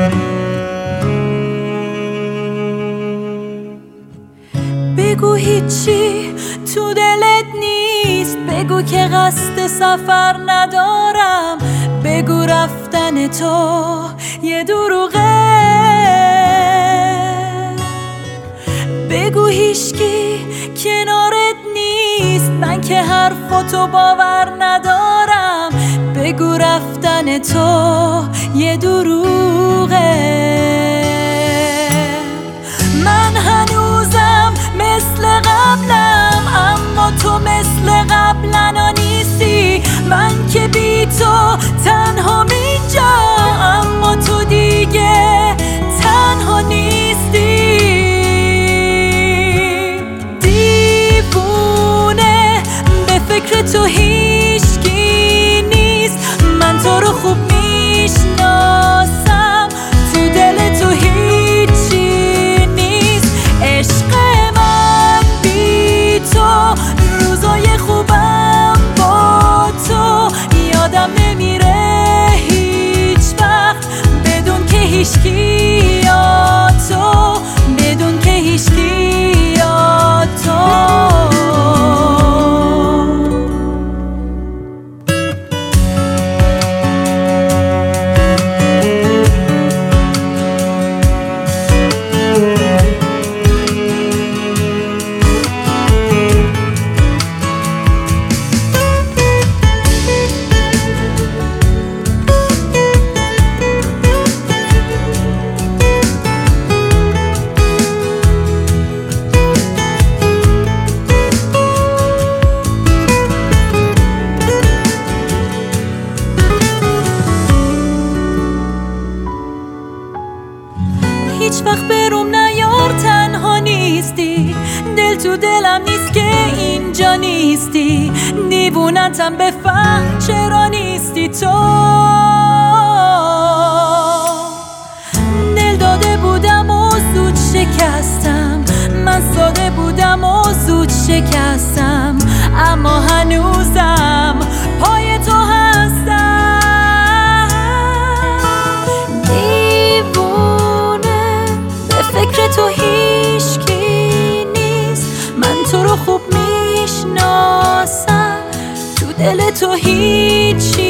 بگو هیچی تو دلت نیست، بگو که قصد سفر ندارم، بگو رفتن تو یه دروغه، بگو هیچکی کنارت نیست، من که حرفاتو باور ندارم، بگو رفتن تو یه دروغه. من هنوزم مثل قبلم، اما تو مثل قبلنا نیستی، من که بی تو تنها اینجا، اما تو دیگه تنها نیستی. دیوونه به فکر تو هیچکی نیست، من تو رو خوب میشناسم، تو دل تو هیچی نیست. عشق من بی تو، روزای خوبم با تو یادم نمیره هیچ وقت، بدون که هیچکی یا تو، بدون که هیچکی یا تو. هیچ وقت بروم نیار تنها نیستی، دل تو دلم نیست که اینجا نیستی، دیوونتم بفهم چرا نیستی تو. دل داده بودم و زود شکستم، من ساده بودم و زود شکستم، اما هنوزم پای تو هستم. فکر تو هیچکی نیست، من تو رو خوب میشناسم، تو دل تو هیچی